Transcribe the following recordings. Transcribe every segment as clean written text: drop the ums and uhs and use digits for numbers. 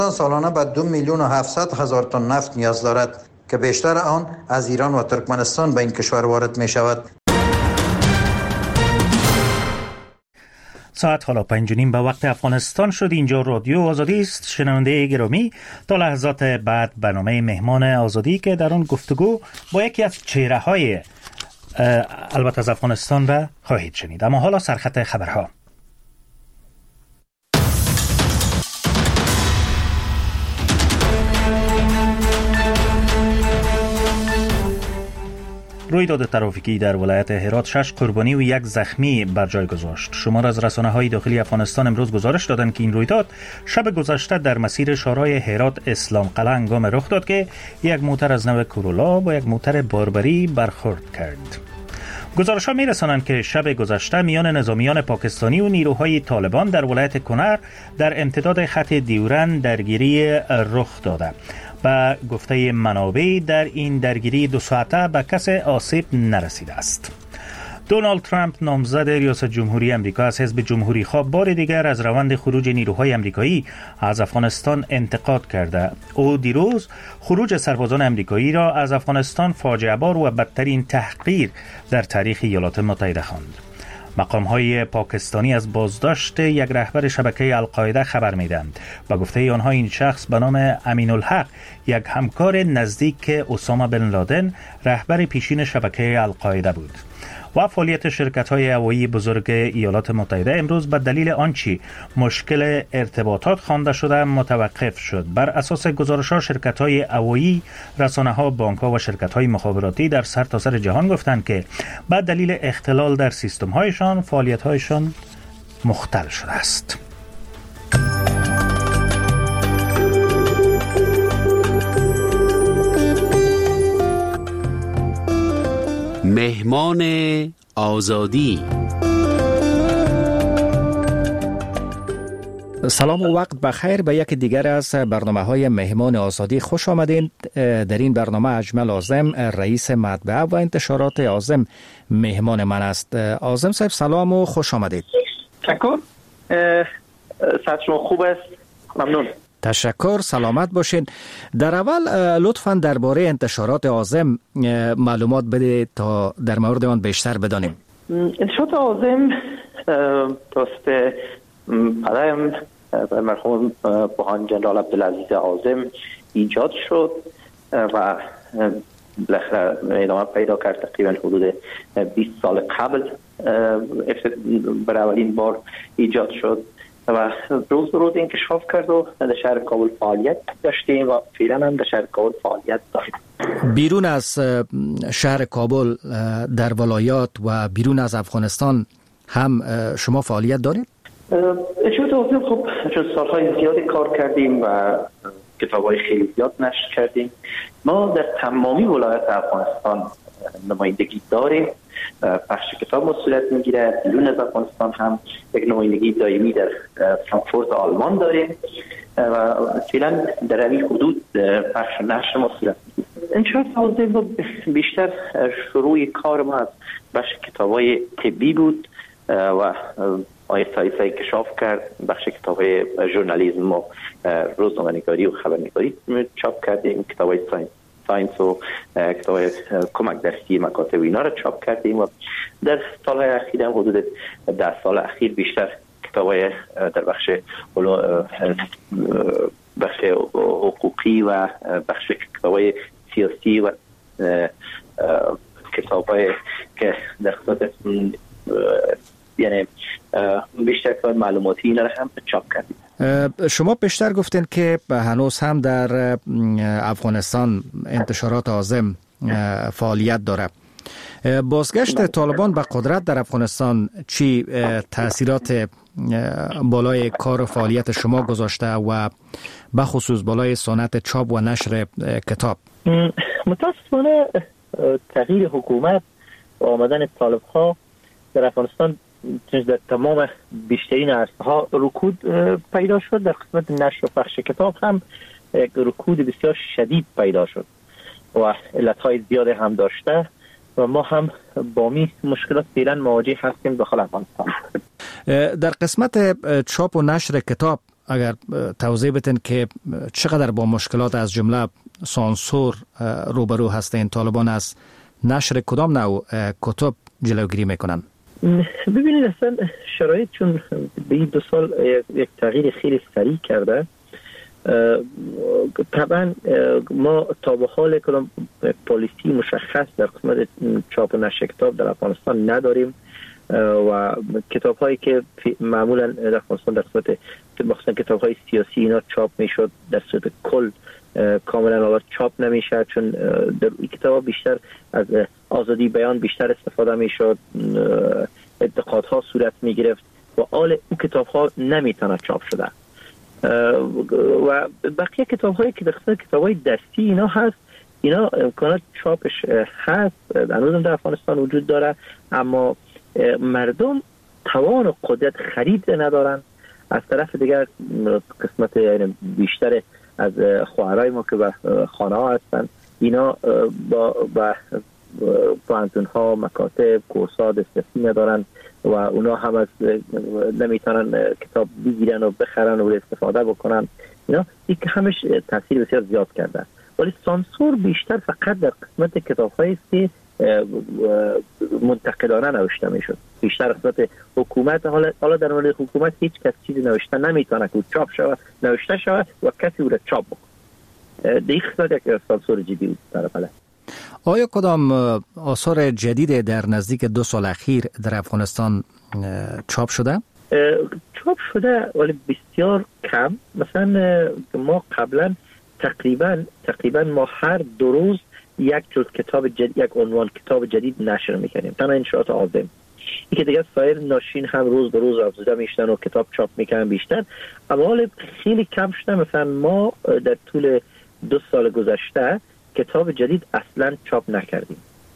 سالانه به 2,700,000 تن نفت نیاز دارد که بیشتر آن از ایران و ترکمنستان به این کشور وارد می شود. ساعت حالا 5:30 به وقت افغانستان شد. اینجا رادیو آزادی است. شنونده گرامی، تا لحظات بعد برنامه مهمان آزادی که در آن گفتگو با یکی از چهره‌های البته از افغانستان را خواهید شنید. اما حالا سرخط خبرها. رویداد ترافیکی در ولایت هرات 6 قربانی و 1 زخمی بر جای گذاشت. شمار از رسانه‌های داخلی افغانستان امروز گزارش دادند که این رویداد شب گذشته در مسیر شارای هرات اسلام قلعه هنگام رخ داد که یک موتر از نوع کورولا با یک موتر باربری برخورد کرد. گزارش‌ها می‌رسانند که شب گذشته میان نظامیان پاکستانی و نیروهای طالبان در ولایت کنر در امتداد خط دیورن درگیری رخ داده. به گفته منابع در این درگیری 2 ساعته به کسی آسیب نرسیده است. دونالد ترامپ نامزد ریاست جمهوری امریکا از حزب جمهوری خواه بار دیگر از روند خروج نیروهای امریکایی از افغانستان انتقاد کرده. او دیروز خروج سربازان امریکایی را از افغانستان فاجعه بار و بدترین تحقیر در تاریخ ایالات متحده خواند. مقام‌های پاکستانی از بازداشت یک رهبر شبکه القاعده خبر می‌دهند. با گفته آنها این شخص به نام امین الحق، یک همکار نزدیک اسامه بن لادن، رهبر پیشین شبکه القاعده بود. و فعالیت شرکت‌های هوایی بزرگ ایالات متحده امروز به دلیل آنچه مشکل ارتباطات خوانده شده متوقف شد. بر اساس گزارش‌ها شرکت‌های هوایی، رسانه‌ها، بانک‌ها و شرکت‌های مخابراتی در سرتاسر جهان گفتند که به دلیل اختلال در سیستم‌هایشان فعالیت‌هایشان مختل شده است. مهمان آزادی. سلام و وقت بخیر به یک دیگر از برنامه‌های مهمان آزادی خوش آمدین. در این برنامه اجمل اعظم رئیس مطبعه و انتشارات اعظم مهمان من است. اعظم صاحب سلام و خوش آمدید. تشکر. صحت شما خوب است؟ ممنون. تشکر، سلامت باشین. در اول لطفاً درباره انتشارات اعظم معلومات بده تا در مورد آن بیشتر بدانیم. انتشارات اعظم توسط پدرم مرحوم بوهان جنرال عبدالعزیز اعظم ایجاد شد و بالاخره ادامه پیدا کرد. تقریبا حدود 20 سال قبل برای اولین بار ایجاد شد و روز به روز انکشاف کرد و در شهر کابل فعالیت داشتیم و فعلا هم در شهر کابل فعالیت داریم. بیرون از شهر کابل در ولایات و بیرون از افغانستان هم شما فعالیت دارید؟ انتشارات اعظم خب چون سالهای زیادی کار کردیم و کتاب‌های خیلی زیاد نشر کردیم. ما در تمامی ولایات افغانستان نمایندگی داریم. بخش کتاب مسئولیت میگیره. بیرون از افغانستان هم یک نمایندگی دائمی در فرانکفورت آلمان داریم و فعلا در این حدود بخش نشر مسئولیت میگیره. انشاءالله اعظم بیشتر شروع کار ما از بخش کتاب‌های طبی بود و آیسته انکشاف کرد. بخش کتاب‌های ژورنالیسم و روزنامه‌نگاری و خبرنگاری چاپ کردیم. کتاب‌های ساینس و کتاب کمک درسی مکاتب اینا را چاپ کردیم و در سالهای اخیر هم حدود 10 سال اخیر بیشتر کتاب‌های در بخش حقوقی و بخش کتاب‌های سیاسی و کتاب‌های که در خصوص یعنی بیشتر کار معلوماتی اینا را هم چاپ کردیم. شما بیشتر گفتین که هنوز هم در افغانستان انتشارات اعظم فعالیت داره. بازگشت طالبان به قدرت در افغانستان چی تأثیرات بالای کار و فعالیت شما گذاشته و به خصوص بالای صنعت چاپ و نشر کتاب؟ متاسفانه تغییر حکومت و آمدن طالب‌ها در افغانستان در تمام بیشترین عرصه‌ها رکود پیدا شد. در قسمت نشر و پخش کتاب هم یک رکود بسیار شدید پیدا شد و علتهای زیاد هم داشته و ما هم با می مشکلات فعلا مواجه هستیم داخل افغانستان. در قسمت چاپ و نشر کتاب اگر توضیح بدین که چقدر با مشکلات از جمله سانسور روبرو هستین؟ طالبان از نشر کدام نوع کتب جلوگیری میکنن؟ ببینید اصلا شرایط چون به این 2 سال یک تغییر خیلی سریع کرده، طبعا ما تا به حال کدام پالیسی مشخص در قسمت چاپ و نشر کتاب در افغانستان نداریم و کتاب هایی که معمولا در افغانستان در قسمت مخصوصا کتاب های سیاسی اینا چاپ میشد در صورت کل کاملا آواز چاپ نمیشه، چون در این کتاب بیشتر از آزادی بیان بیشتر استفاده میشد، انتقادها صورت میگرفت و آل اون کتاب ها نمیتونه چاپ شده و بقیه کتاب هایی که در قسمت کتاب های دستی اینا هست، اینا امکانات چاپش هست، هنوز در افغانستان وجود داره، اما مردم توان و قدرت خرید ندارن. از طرف دیگر قسمت یعنی بیشتر از خواهرای ما که به خانه ها هستن اینا با پانتون ها مکاتب کورسات دسترسی ندارن و اونا هم از نمیتونن کتاب بگیرن و بخرن و استفاده بکنن. اینا یک همش تاثیر بسیار زیاد کرده، ولی سانسور بیشتر فقط در قسمت کتاب هایی است که منتقدانه نوشته میشد. بیشتر قسمت حکومت، حالا در مورد حکومت هیچ کس چیزی نوشته نمیتونه که چاپ شود، نوشته شود و کسی او را چاپ بکنه. دیگه قسمت یک سانسور جدی بود در بله. آیا کدام آثار جدید در نزدیک 2 سال اخیر در افغانستان چاپ شده؟ چاپ شده ولی بسیار کم. مثلا ما قبلا تقریبا ما هر 2 روز یک جلد کتاب جدید، یک عنوان کتاب جدید نشر میکنیم، تنها انشاءات آزم. یکی دیگه سایر ناشرین هم روز به روز افزوده میشتن و کتاب چاپ میکنن بیشتر، اما حال خیلی کم شده. مثلا ما در طول 2 سال گذشته کتاب جدید اصلا چاپ نکردیم.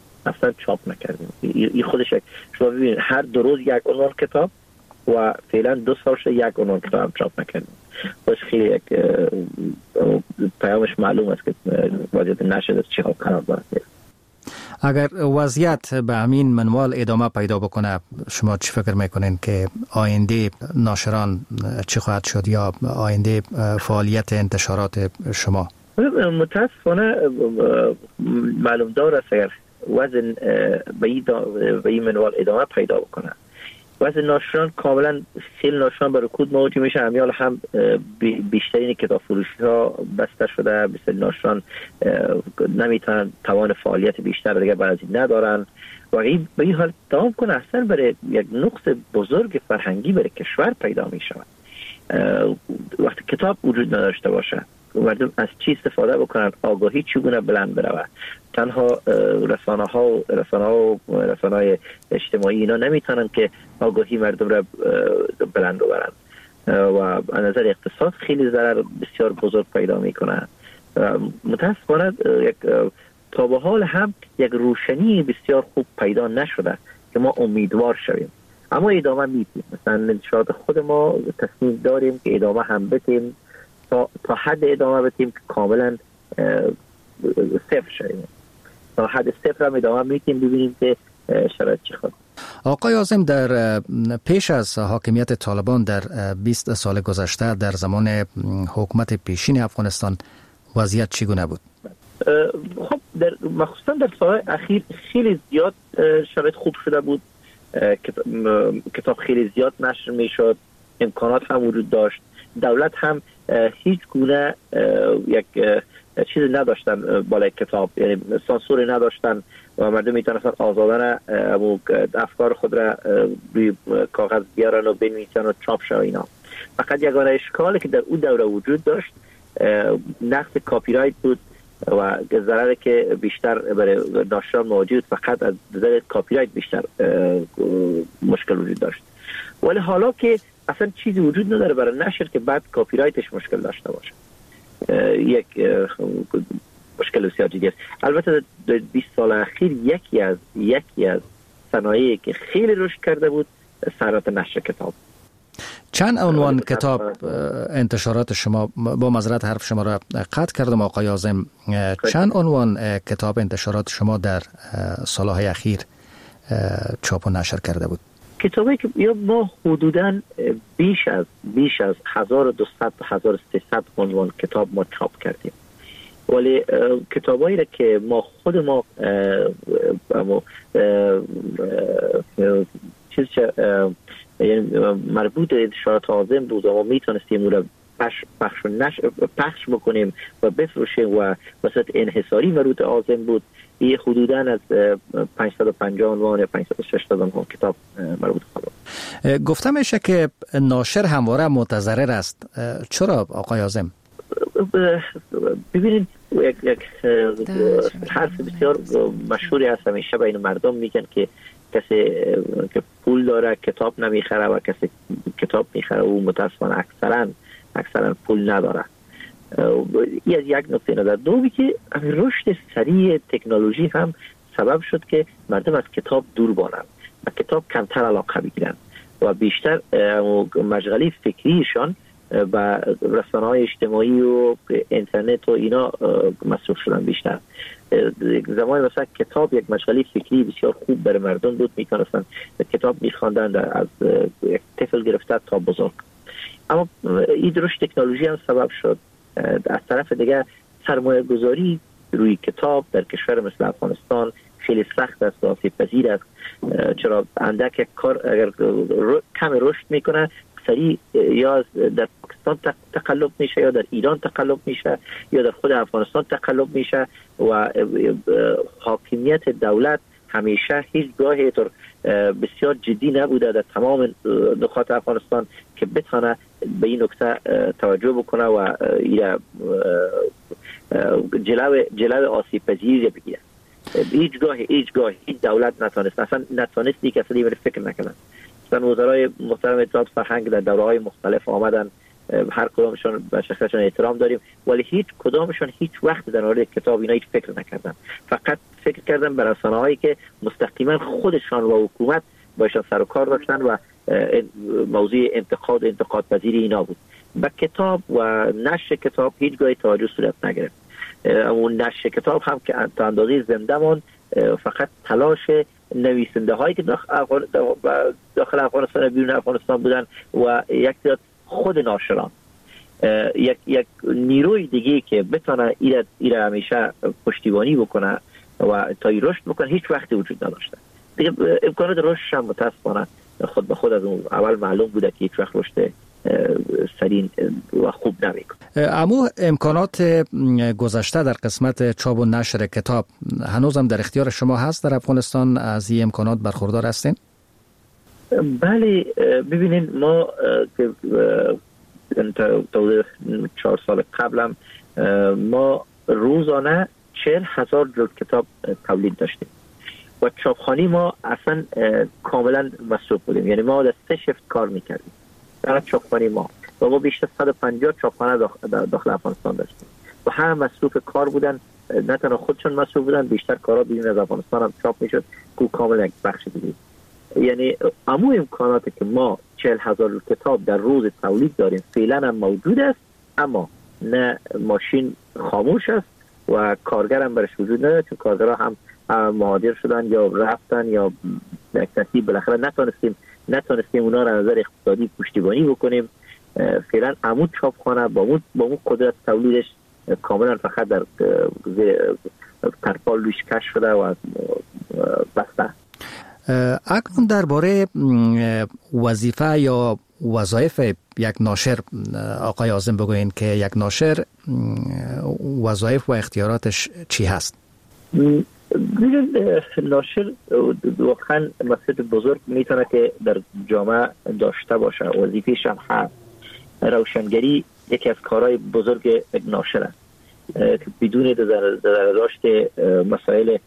این خودش شما ببینید هر 2 روز یک عنوان کتاب و فعلا 2 سال شده یک عنوان کتاب هم چاپ نکردیم. باش خیلی یک پیامش معلوم است که وضعیت نشر چه حال قرار دارد. اگر وضعیت به همین منوال ادامه پیدا بکنه، شما چی فکر میکنین که آینده ناشران چی خواهد شد یا آینده فعالیت انتشارات شما؟ متاسفانه معلوم دار است اگر وزن به این منوال ادامه پیدا بکنه، وزن ناشران کاملا خیلی ناشران به رکود مواجه میشه. همیال هم بیشترین کتاب فروشی ها بسته شده، بیشتر ناشران نمیتونن توان فعالیت بیشتر دیگه بعضی ندارن و به این حال دوام کنه اصلا برای یک نقص بزرگ فرهنگی برای کشور پیدا میشه. وقتی کتاب وجود نداشته باشه، مردم از چی استفاده بکنن، آگاهی چگونه بلند بروه، تنها رسانه‌های اجتماعی اینا نمیتونن که آگاهی مردم را بلند ببرن و از نظر اقتصاد خیلی ضرر بسیار بزرگ پیدا میکنه. متاسفانه تا به حال هم یک روشنی بسیار خوب پیدا نشده که ما امیدوار شویم، اما ادامه میدیم. مثلا شاید خود ما تصمیم داریم که ادامه هم بدیم، تا حد ادامه بدیم که کاملا صفر شویم. تا حد صفر هم ادامه میدیم ببینیم که شرایط چی خواهد. آقای عاظم، در پیش از حاکمیت طالبان در 20 سال گذشته در زمان حکومت پیشین افغانستان وضعیت چگونه بود؟ خب مخصوصا در سال اخیر خیلی زیاد شرایط خوب شده بود. کتاب خیلی زیاد نشر میشد، امکانات هم وجود داشت، دولت هم هیچ گونه یک چیزی نداشتن بالای کتاب، یعنی سانسوری نداشتن و مردم میتونستن آزادانه افکار خود را روی کاغذ بیارن و بنویسن و چاپ شد. اینا فقط یگانه اشکالی که در اون دوره وجود داشت نقص کاپی رایت بود و ضرری که بیشتر برای ناشران موجود فقط از نظر کاپی رایت بیشتر مشکل وجود داشت. ولی حالا که اصلا چیزی وجود نداره برای نشر که بعد کاپی رایتش مشکل داشته باشه، یک مشکل بسیار جدی است. البته در 20 سال اخیر یکی از صنایعی که خیلی رشد کرده بود صنعت نشر کتاب. چند عنوان کتاب انتشارات شما، با معذرت حرف شما را قطع کردم آقای عاظم، چند عنوان کتاب انتشارات شما در سالهای اخیر چاپ و نشر کرده بود؟ کتابی که یا ما حدوداً بیش از 1200 تا 1300 عنوان کتاب ما چاپ کردیم، ولی کتابایی را که خود ما مربوط به انتشارات عازم بود و ما میتونستیم اون را پخش بکنیم و بفروشیم و وسط انحصاری مربوط عازم بود. این حدوداً از 550 عنوان یا 560 عنوان کتاب مربوط خواهد. گفته میشه که ناشر همواره متضرر است. چرا آقای عازم؟ ببینید یک حرف بسیار مشهوری هست، همیشه بین مردم میگن که کسی که پول داره کتاب نمیخره و کسی کتاب میخره و متاسفانه اکثرا پول نداره. این یک نکته نظر. دومی که رشد سریع تکنولوژی هم سبب شد که مردم از کتاب دور بانند و کتاب کمتر علاقه بگیرن و بیشتر مشغله فکریشان و رسانه‌های اجتماعی و اینترنت و اینا مصروف شدن بیشتر. زمان مثلا کتاب یک مشغله فکری بسیار خوب برای مردم بود، میتونستن کتاب میخواندن از یک طفل گرفته تا بزرگ. اما این رشد تکنولوژی هم سبب شد از طرف دیگه سرمایه گذاری روی کتاب در کشور مثل افغانستان خیلی سخت است و آسیب پذیر است، چرا اندک یک کار اگر کم رشد میکنه سریع یا در پاکستان تقلب میشه یا در ایران تقلب میشه یا در خود افغانستان تقلب میشه و حاکمیت دولت همیشه هیچگاه طور بسیار جدی نبوده در تمام نقاط افغانستان که بتونه به این نکته توجه بکنه و جلو آسیب پذیری بگیره. هیچگاه هیچ دولت نتونستی که اصلا فکر نکنن. مثلا وزرای محترم اطلاعات فرهنگ در دوره‌های مختلف آمدن، هر کدامشون به شخصیتشون احترام داریم، ولی هیچ کدامشون هیچ وقت در مورد کتاب اینا هیچ فکر نکردن. فقط فکر کردن به رسانه‌هایی که مستقیما خودشان و حکومت باشن سر و کار داشتن و موضوع انتقاد پذیری اینا بود. با کتاب و نشر کتاب هیچگاه توجه صورت نگرفت. اون نشر کتاب هم که تا اندازه زنده ماند، فقط تلاش نویسنده هایی که داخل افغانستان و بیرون افغانستان بودن و یک خود ناشران، یک نیروی دیگه که بتونه ایره همیشه پشتیبانی بکنه و تا رشد بکنه هیچ وقتی وجود نداشته. دیگه امکانات رشد هم متاسفانه خود به خود از اون اول معلوم بوده که هیچ وقت رشد سریع و خوب نمیکنه. اما امکانات گذشته در قسمت چاپ و نشر کتاب هنوزم در اختیار شما هست؟ در افغانستان از این امکانات برخوردار هستین؟ بله، ببینید ما که تا 4 سال قبلم ما روزانه 40,000 جلد کتاب تولید داشتیم و چاپخانه ما اصلا کاملا مصروف بودیم، یعنی ما در 3 شیفت کار میکردیم در چاپخانه ما و ما بیشتر 150 چاپخانه داخل افغانستان داشتیم و هم مصروف کار بودن، نه تنها خودشون مصروف بودن، بیشتر کارا بیرون از افغانستان هم چاپ میشد که کاملا یک بخش دیگه. یعنی اما امکاناتی که ما 40,000 کتاب در روز تولید داریم فعلا هم موجود است، اما نه ماشین خاموش است و کارگر هم برش وجود نداره، چون کارگرها هم مهاجر شدن یا رفتن یا به ترتیب بالاخره نتونستیم اونا را نظر اقتصادی پشتیبانی بکنیم. فعلا عمود چاپخانه با اون قدرت تولیدش کاملا فقط در ترپال روش کش شده و بسته. اکنون درباره وظیفه یا وظایف یک ناشر آقای عازم بگوین که یک ناشر وظایف و اختیاراتش چی هست؟ ناشر واقعا مسئله بزرگ میتونه که در جامعه داشته باشه. وظیفه‌ش هم هست. روشنگری یکی از کارهای بزرگ یک ناشر است که بدون داشت مسائل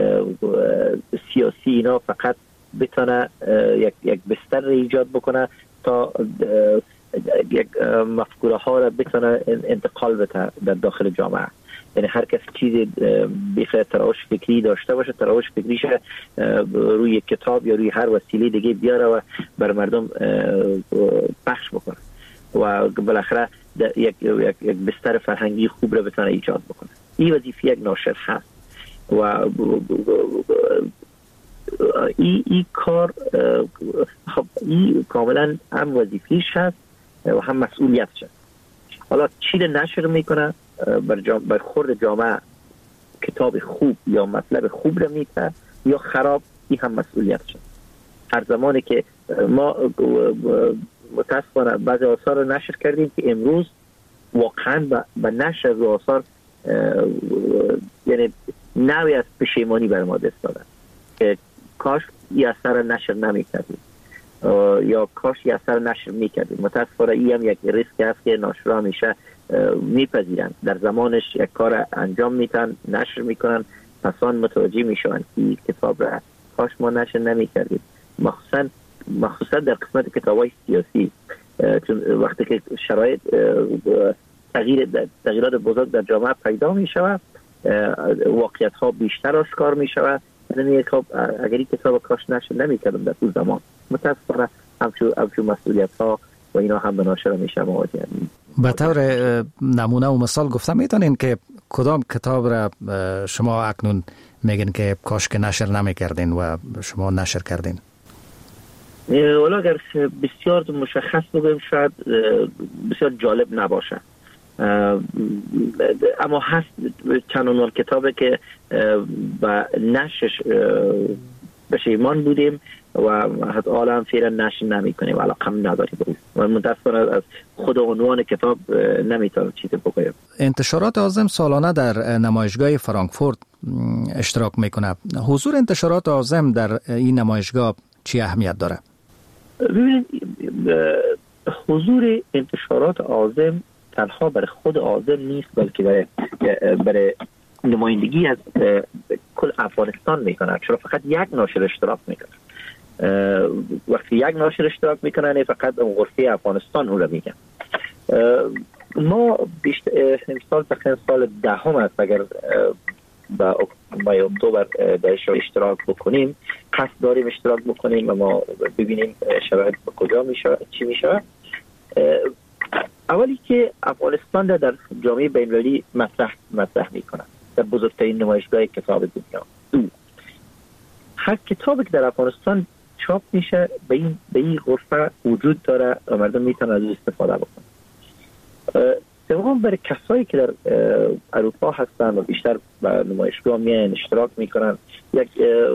سیاسی اینا فقط بتونه یک بستر ایجاد بکنه تا یک مفکوره ها را بتونه انتقال بده در داخل جامعه. یعنی هر کس چیز بخیر تراوش فکری داشته باشه، تراوش فکریش روی کتاب یا روی هر وسیله دیگه بیاره و بر مردم پخش بکنه و بالاخره یک بستر فرهنگی خوب را بتونه ایجاد بکنه. این وظیفه یک ناشر هست و این کار این کاملا هم وظیفیش هست و هم مسئولیتش هست. حالا چی نشر میکنه بر خورد جامعه کتاب خوب یا مطلب خوب رو میته یا خراب، این هم مسئولیتش هست. هر زمانی که ما متاسفانه بعضی آثار رو نشر کردیم که امروز واقعا به نشر از آثار یعنی نوعی از پشیمانی بر ما دست دادن که کاش این اثر نشر نمیکردیم یا کاش این اثر نشر میکردیم. متاسفانه این هم یک ریسک هست که ناشرا میشه میپذیرن، در زمانش یک کار انجام میتن، نشر میکنن، پسان متوجه میشون که کتاب را کاش ما نشر نمیکردیم. مخصوصا در قسمت کتابای سیاسی، چون وقتی که شرایط تغییرات بزرگ در جامعه پیدا می شود، واقعیت ها بیشتر آشکار می شود. یعنی اگر این کتاب کاش نشر نمی کردم در اون زمان، متاسفانه همچون مسئولیت ها و اینا هم به ناشر می شود مواجه. به طور نمونه و مثال گفتم میتونین که کدام کتاب را شما اکنون میگن که کاش که نشر نمی کردین و شما نشر کردین؟ ولی اگر بسیار مشخص بگویم شاید بسیار جالب نباشه، اما هست چند عنوان کتابه که با نشرش پشیمان بودیم و حتی حالا هم فعلا نشر نمی کنیم، علاقه هم نداریم بود و متاسفانه از خود عنوان کتاب نمیتونم چیزی بگویم. انتشارات عازم سالانه در نمایشگاه فرانکفورت اشتراک میکنه. حضور انتشارات عازم در این نمایشگاه چی اهمیت داره؟ ببینید، حضور انتشارات عازم تنها برای خود عازم نیست، بلکه برای نمایندگی از کل افغانستان میکنه، چرا فقط یک ناشر اشتراک میکنه. وقتی یک ناشر اشتراک میکنه نه فقط غرفه افغانستان اون رو میگن. ما امسال تقریبا سال دهم است اگر با ماه اکتبر درش اشتراک بکنیم، قصد داریم اشتراک بکنیم و ما ببینیم شرایط به کجا میشه، چی میشه. اولی که افغانستان در جامعه بین‌المللی مطرح میکنه در بزرگترین نمایشگاه کتاب دنیا. هر کتابی که در افغانستان چاپ میشه به این غرفه وجود داره و مردم میتونن از اون استفاده بکنن. سوم، برای کسایی که در اروپا هستن و بیشتر به نمایشگاه میان اشتراک میکنن، یک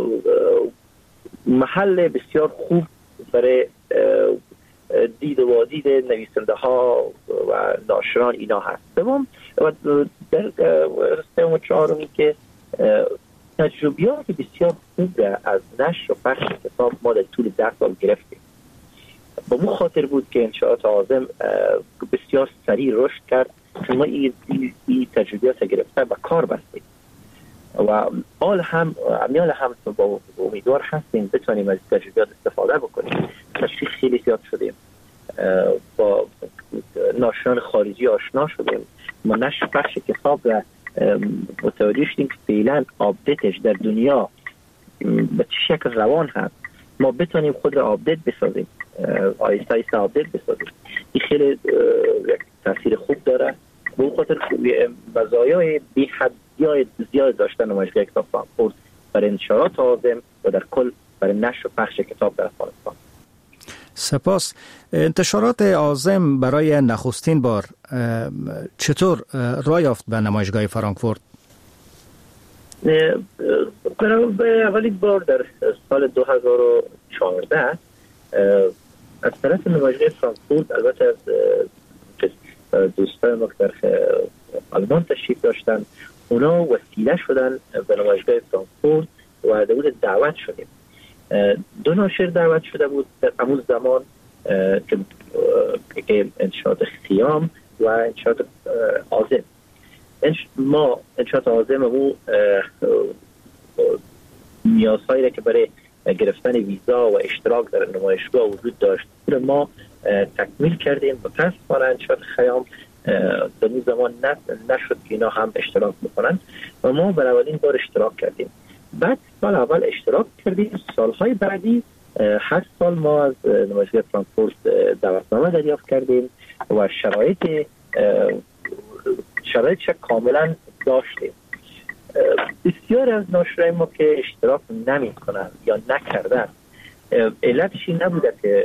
محل بسیار خوب برای دید و وادید نویسنده ها و ناشران اینا هست. سوم و در سوم و چهارمی که تجربیات بسیار خوب از نشر و پخش کتاب ما در طول 10 سال گرفتیم. با مو خاطر بود که انشاءات عازم بسیار سریع رشد کرد، چون ما این تجربیات گرفته و کار بستیم و امیال هم با امیدوار هستیم بتونیم از تجربیات استفاده بکنیم. تشریح خیلی زیاد شدیم، با ناشران خارجی آشنا شدیم، ما نشر پخش کتاب را متوجه شدیم که فعلا آپدیتش در دنیا به چه شکل روان هست، ما بتونیم خود را آپدیت بسازیم، آیسته آیسته آپدیت بسازیم. این خیلی یک تاثیر خوب داره. به اون خاطر مزایای بی حد زیاد داشتن نمایشگاه کتاب فرانکفورت برای انتشارات عازم و در کل برای نشر و پخش کتاب در افغانستان. سپاس. انتشارات عازم برای نخستین بار چطور راه یافت به نمایشگاه فرانکفورت؟ برای اولین بار در سال 2014 از طرف نمایشگاه فرانکفورت، البته از دوستان ما که در آلمان تشریف داشتن، اونا وسیله شدن به نمایشگاه فرانکفورت و در اون دعوت شدیم. 2 ناشر دعوت شده بود در همون زمان که انتشارات خیام و انتشارات عازم. ما انتشارات عازم و نیازهایی را که برای گرفتن ویزا و اشتراک در نمایشگاه وجود داشت ما تکمیل کردیم. متاسفانه انتشارات خیام در اون زمان نشد که اینا هم اشتراک بکنن و ما برای اولین بار اشتراک کردیم. بعد سال اول اشتراک کردیم، سالهای بعدی 8 سال ما از نمایشگاه فرانکفورت دعوتنامه دریافت کردیم و شرایطش کاملا داشتیم. بسیار از ناشرای ما که اشتراک نمی کنن یا نکردن، علتش این نبوده که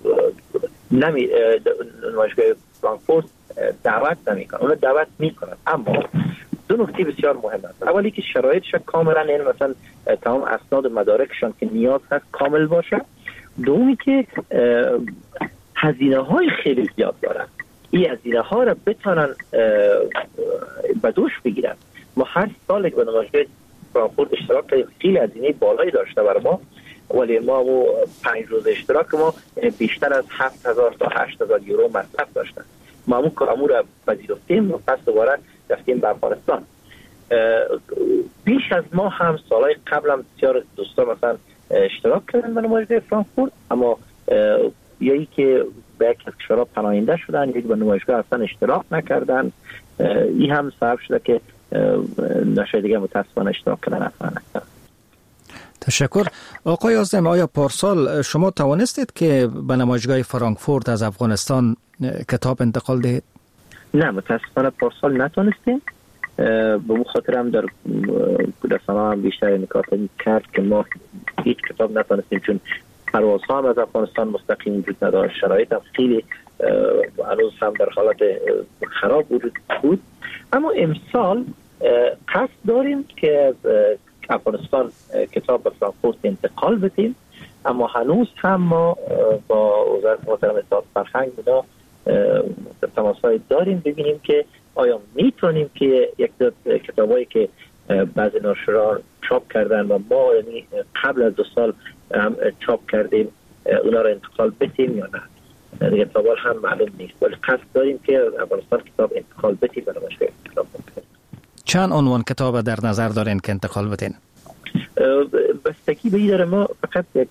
نمایشگاه فرانکفورت دعوت نمی کنن، اون دعوت می کنن، اما دو نکته بسیار مهم است. اولی که شرایطش کاملا، یعنی مثلا تمام اسناد و مدارکشان که نیاز هست کامل باشه. دومی که هزینه های خیلی زیاد دارن، این هزینه ها را بتونن به دوش بگیرن. ما هر سال که به نمایشگاه فرانکفورت اشتراک کردیم، خیلی هزینه بالایی داشته برای ما، ولی ما 5 روز اشتراک ما بیشتر از 7000 تا 8000 یورو مصرف داشتن. ما همون کارمون را پذیرفتیم و پس دوباره رفتیم به افغانستان. بیش از ما هم سالهای قبل هم بسیار دوستان مثلا اشتراک کردن به نمایشگاه فرانکفورت، اما یکی که به یک از کشورها پناهنده شدن، یکی به نمایشگاه اصلا اشتراک نکردن. این هم سبب شده که نشای دیگه متاسفانه اشتراک کردن نتونن. تشکر. آقای عازم، آیا پارسال شما توانستید که به نمایشگاه فرانکفورت از افغانستان کتاب انتقال دهید؟ نه، متاسفانه پارسال نتونستیم. به اون خاطر هم در رسانه هم بیشتر نکات کرد که ما هیچ کتاب نتونستیم، چون پروازها هم از افغانستان مستقیم وجود نداشت، شرایط هم خیلی هنوز هم در حالت خراب وجود بود. اما امسال قصد داریم که از افغانستان کتاب به فرانکفورت انتقال بدیم، اما هنوز هم ما با وزارت محترم اطلاعات فرهنگ بودا تماس‌های داریم ببینیم که آیا میتونیم که یک دو کتابایی که بعضی ناشران چاپ کردن و ما یعنی قبل از 2 سال هم چاپ کردیم اونا را انتقال بدیم یا نه. دیگه تابال هم معلوم نیست، ولی قصد داریم که افغانستان کتاب انتقال بدیم و نمایشگاه کتاب بدیم. چند عنوان کتاب در نظر دارین که انتقال بدین؟ بستگی به این داره. ما فقط یک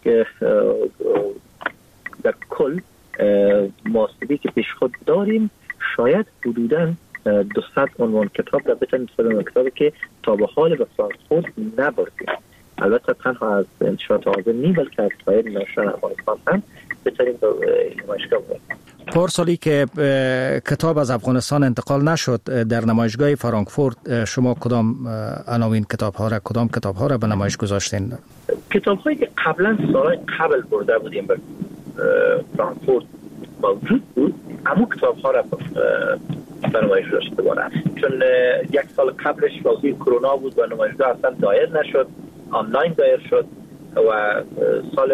در کل محاسبی که پیش خود داریم، شاید حدوداً 200 عنوان کتاب را بتونیم سلام کتابی که تا به حال به فرانکفورت نبردیم. البته تنها از انتشارات آزمی بلکه از سایر ناشران افغانستان هم بتونیم به نمایشگاه بردیم. پارسالی که کتاب از افغانستان انتقال نشد در نمایشگاه فرانکفورت، شما کدام عناوین کدام کتاب ها را به نمایش گذاشتین؟ کتاب هایی که قبلا سالهای قبل برده بودیم به فرانکفورت موجود بود، همون کتاب ها را به نمایش گذاشته دوباره، چون 1 سال قبلش بازی کرونا بود و نمایشگاه اصلا دایر نشد، آنلاین دایر شد و سال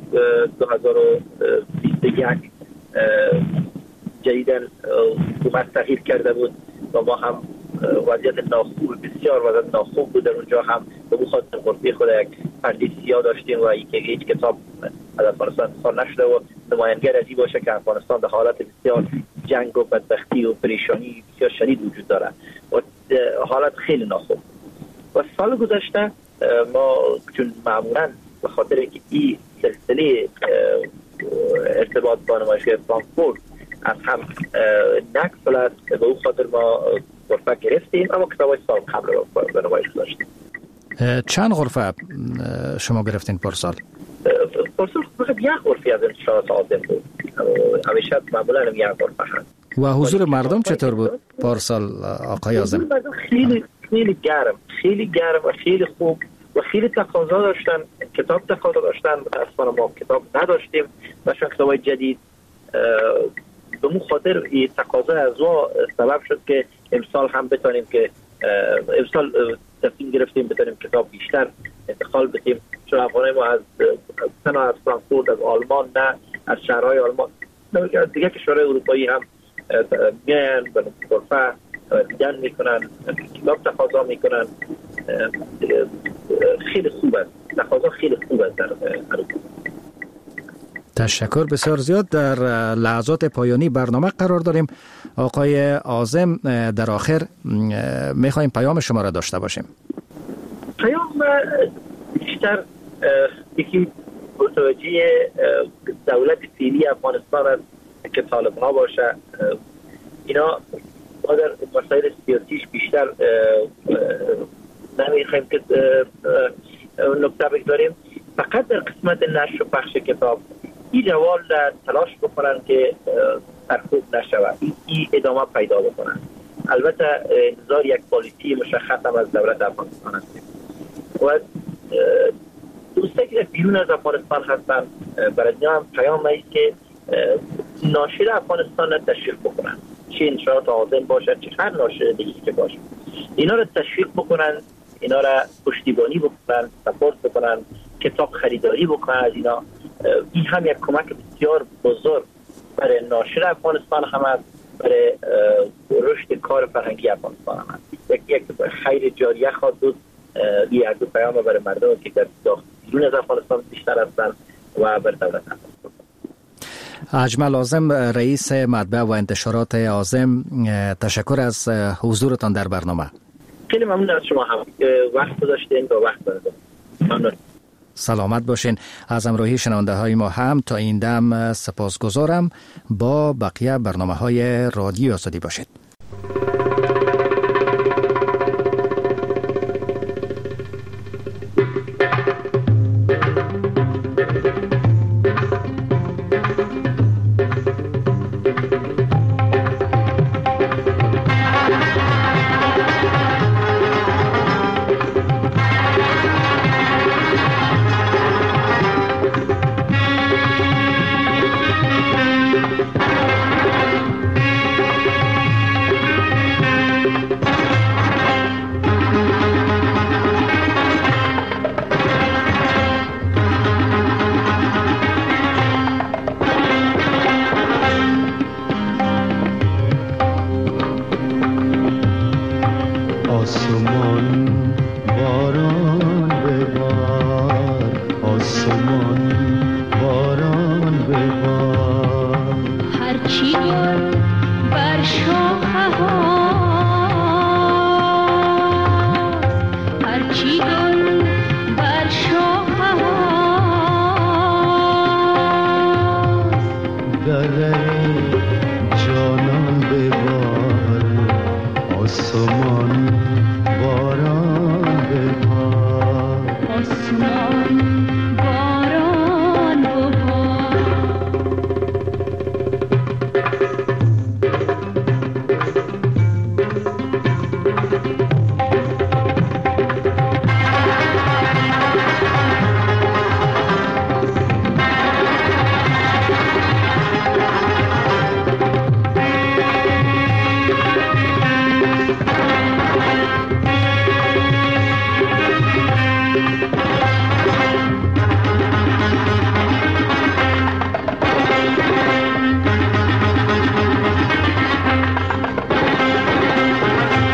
2021 جدیداً حکومت تغییر کرده بود و ما هم وضعیت بسیار وضعیت ناخوب بود. در اونجا هم به خاطر غرفه خود یک پرده سیاه داشتیم و هیچ کتاب از افغانستان انتقال نشده و نماینگر از این باشه که افغانستان در حالت بسیار جنگ و بدبختی و پریشانی بسیار شدید وجود داره و حالت خیلی ناخوب. و سال گذشته ما چون معمولاً به خاطر اینکه این سلسله ارتباط با نمایشگاه فرانکفورت از هم نگسلد، به اون خاطر ما غرفه گرفتیم، اما کتابای سال قبل رو به نمایش گذاشتیم. چند غرفه شما گرفتین پارسال؟ پارسال فقط 1 غرفه از انتشارات آزم بود، همیشه معمولا 1 غرفه هست. و حضور مردم چطور بود پارسال آقای عازم؟ خیلی گرم و خیلی خوب و خیلی تقاضا داشتن، کتاب تقاضا داشتن. متاسفانه ما کتاب نداشتیم و چون کتابای جدید به اون خاطر این تقاضا از ما سبب شد که امسال هم بتونیم که امسال تصمیم گرفتیم بتونیم کتاب بیشتر انتقال بدیم، چون افغانای ما از تنها از فرانکفورت، از آلمان، نه از شهرهای آلمان، دیگه کشورهای اروپایی هم میان به غرفه دیدن میکنن، کتاب تقاضا میکنن. خیلی خوب است، تقاضا خیلی خوب است در اروپا. تشکر بسیار زیاد. در لحظات پایانی برنامه قرار داریم. آقای عازم، در آخر میخوایم پیام شما را داشته باشیم. پیام بیشتر یکی متوجه دولت فعلی افغانستان است که طالبان باشه. اینا ما در مسائل سیاسیش بیشتر نمیخوایم که نکته بگذاریم. فقط در قسمت نشر و پخش کتاب این روال تلاش بکنن که سرکوب نشود، این ادامه پیدا بکنن. البته انتظار یک پالیسی مشخص هم از دولت افغانستان است. و دوستایی که بیرون از افغانستان هستن برای اینا هم پیام است که ناشر افغانستان را تشویق بکنن، چه انشاءات آزم باشد چه هر ناشر دیگه که باشه، اینا را تشویق بکنن، اینا را پشتیبانی بکنن، سپورت بکنن، کتاب خریداری بکنن از اینا. این هم یک کمک بسیار بزرگ برای ناشر افغانستان هم است، برای رشد کار فرهنگی افغانستان هم است. یک خیر جاریه خواهد بود. یک دو پیام برای مردم که در بیرون از افغانستان بیشتر هستند و بر دولت هستند. اجمل اعظم، رئیس مطبع و انتشارات اعظم، تشکر از حضورتان در برنامه. خیلی ممنون از شما هم وقت گذاشتین و وقت دادید. ممنون. سلامت باشین. از همراهی شنونده های ما هم تا این دم سپاسگزارم. با بقیه برنامه های رادیو آزادی باشید.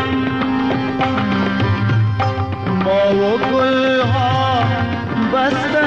و گلها بسته